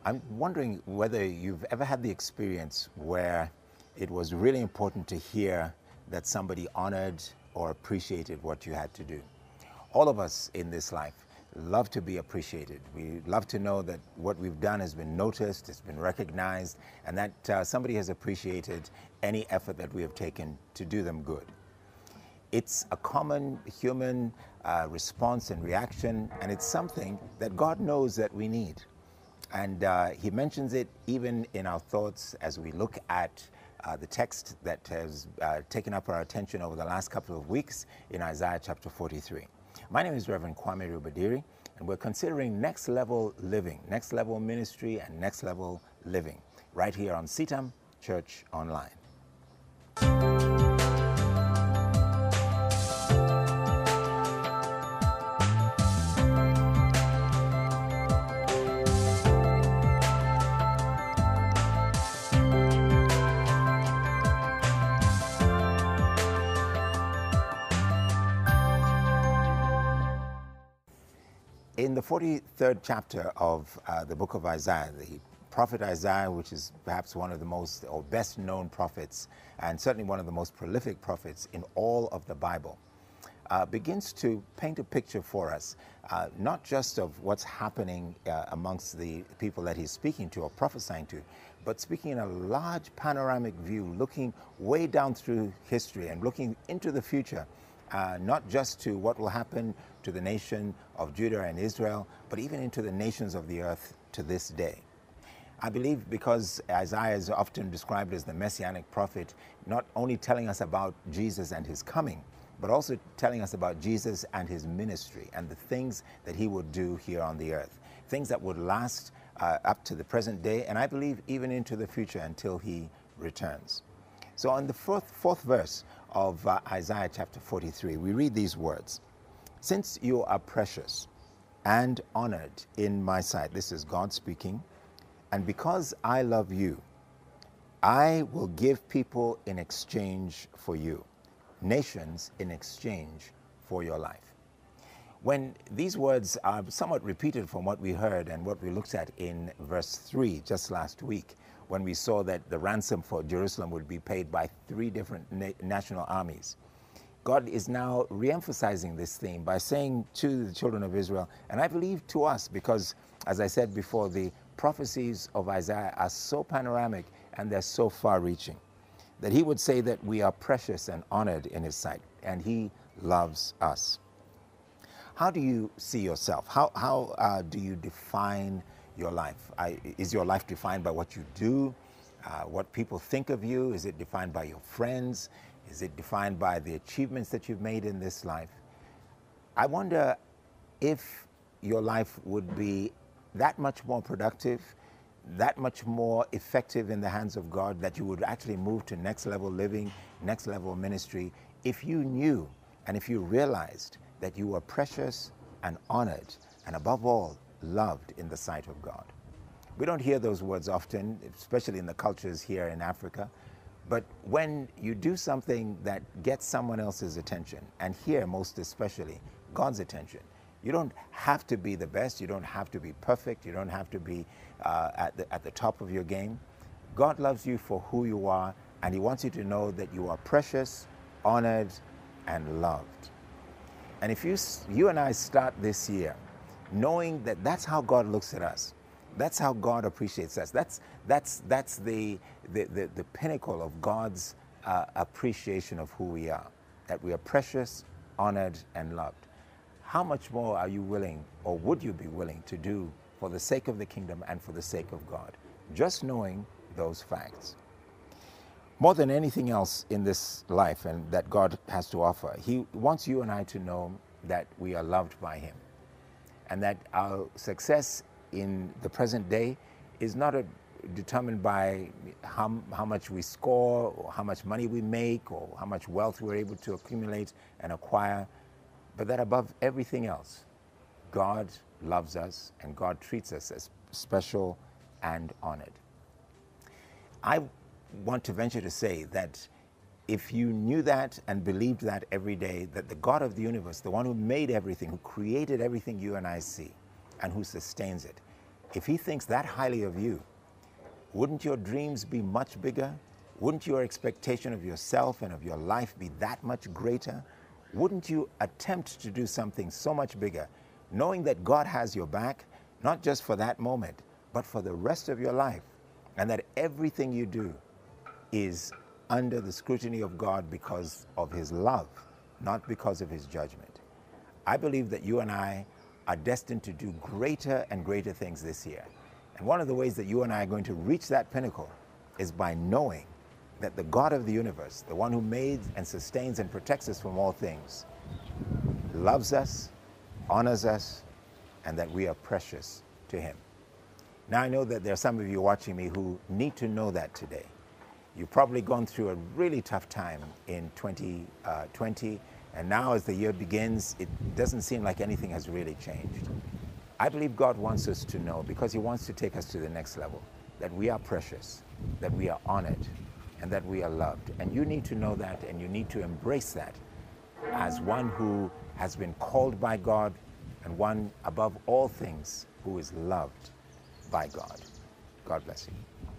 I'm wondering whether you've ever had the experience where it was really important to hear that somebody honored or appreciated what you had to do. All of us in this life love to be appreciated. We love to know that what we've done has been noticed, it's been recognized, and that somebody has appreciated any effort that we have taken to do them good. It's a common human response and reaction, and it's something that God knows that we need. And he mentions it even in our thoughts as we look at the text that has taken up our attention over the last couple of weeks in Isaiah chapter 43. My name is Reverend Kwame Rubadiri, and we're considering next level living, next level ministry, and next level living right here on CITAM Church Online. In the 43rd chapter of the book of Isaiah, the prophet Isaiah, which is perhaps one of the most or best known prophets, and certainly one of the most prolific prophets in all of the Bible, begins to paint a picture for us, not just of what's happening amongst the people that he's speaking to or prophesying to, but speaking in a large panoramic view, looking way down through history and looking into the future. Not just to what will happen to the nation of Judah and Israel, but even into the nations of the earth to this day. I believe because Isaiah is often described as the messianic prophet, not only telling us about Jesus and his coming, but also telling us about Jesus and his ministry and the things that he would do here on the earth, things that would last up to the present day, and I believe even into the future until he returns. So in the fourth verse of Isaiah chapter 43, we read these words: "Since you are precious and honored in my sight," this is God speaking, "and because I love you, I will give people in exchange for you, nations in exchange for your life." When these words are somewhat repeated from what we heard and what we looked at in verse 3 just last week, when we saw that the ransom for Jerusalem would be paid by 3 different national armies, God is now re-emphasizing this theme by saying to the children of Israel, and I believe to us, because as I said before, the prophecies of Isaiah are so panoramic and they're so far-reaching, that he would say that we are precious and honored in his sight, and he loves us. How do you see yourself? How do you define your life? Is your life defined by what you do, what people think of you? Is it defined by your friends? Is it defined by the achievements that you've made in this life? I wonder if your life would be that much more productive, that much more effective in the hands of God, that you would actually move to next level living, next level ministry, if you knew and if you realized that you were precious and honored and above all loved in the sight of God. We don't hear those words often, especially in the cultures here in Africa, but when you do something that gets someone else's attention, and here most especially God's attention, you don't have to be the best, you don't have to be perfect, you don't have to be at the top of your game. God loves you for who you are, and he wants you to know that you are precious, honored, and loved. And if you and I start this year knowing that that's how God looks at us, that's how God appreciates us, that's the pinnacle of God's appreciation of who we are, that we are precious, honored, and loved. How much more are you willing, or would you be willing, to do for the sake of the kingdom and for the sake of God? Just knowing those facts. More than anything else in this life and that God has to offer, he wants you and I to know that we are loved by him, and that our success in the present day is not determined by how much we score, or how much money we make, or how much wealth we're able to accumulate and acquire, but that above everything else, God loves us and God treats us as special and honored. I want to venture to say that if you knew that and believed that every day, that the God of the universe, the one who made everything, who created everything you and I see, and who sustains it, if he thinks that highly of you, wouldn't your dreams be much bigger? Wouldn't your expectation of yourself and of your life be that much greater? Wouldn't you attempt to do something so much bigger, knowing that God has your back, not just for that moment, but for the rest of your life, and that everything you do is under the scrutiny of God because of his love, not because of his judgment? I believe that you and I are destined to do greater and greater things this year. And one of the ways that you and I are going to reach that pinnacle is by knowing that the God of the universe, the one who made and sustains and protects us from all things, loves us, honors us, and that we are precious to him. Now, I know that there are some of you watching me who need to know that today. You've probably gone through a really tough time in 2020, and now as the year begins, it doesn't seem like anything has really changed. I believe God wants us to know, because he wants to take us to the next level, that we are precious, that we are honored, and that we are loved. And you need to know that, and you need to embrace that as one who has been called by God, and one above all things who is loved by God. God bless you.